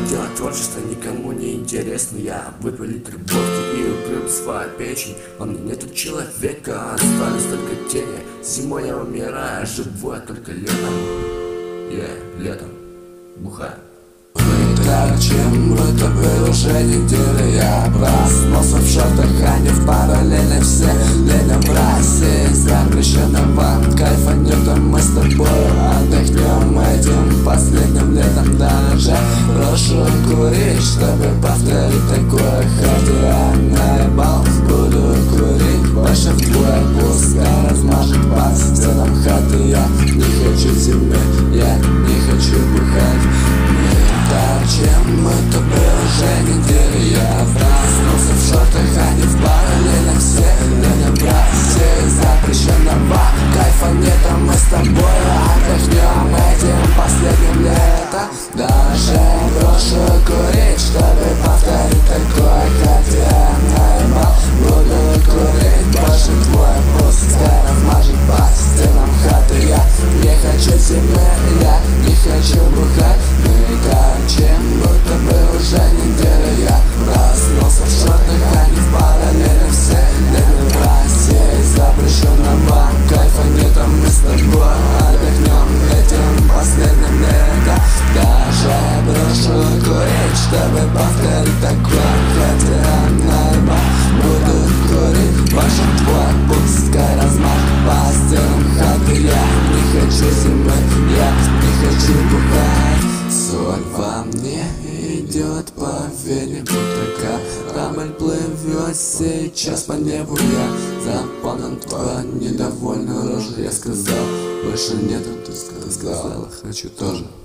делать творчество никому не интересно. Я выпил литр водки и укрыл свою печень. Во мне нету человека, остались только тени. Зимой я умираю, живу я только летом. Летом бухаю. Мы торчим, будто бы уже неделя. Я проснулся в шортах, а не в параллельной вселенной. В России запрещенного кайфа нету. Мы с тобой отдохнем этим последним летом. Даже брошу курить, чтобы повторить такое. Хотя я наебал, буду курить больше вдвое. Пускай размажет по стенам хаты. Я не хочу тебе, я не хочу бухать. Торчим, будто бы уже неделю. Я проснулся в шортах, а не в параллельном вселенной. В России запрещенного кайфа нет, а мы с тобой отдохнем этим последним летом. Даже брошу курить, чтобы повторить такое. Хотя я наебал, буду курить больше твой. Пускай размажет по стенам хаты. Я не хочу тебя, я не хочу бухать. Торчим, будто бы уже неделя. Я проснулся в шортах, а не в параллельной вселенной. В России запрещенного кайфа нет, а мы с тобой отдохнем этим последним летом. Даже брошу курить, чтобы повторить такое. Хотя я наебал, буду курить больше твой. Пускай размажет по стенам хаты. Я не хочу зимы, я не хочу бухать. Соль во мне идет по вене, будто корабль плывет сейчас по небу. Я запомнил твою недовольную рожу. Я сказал, больше нету, ты сказала, хочу тоже.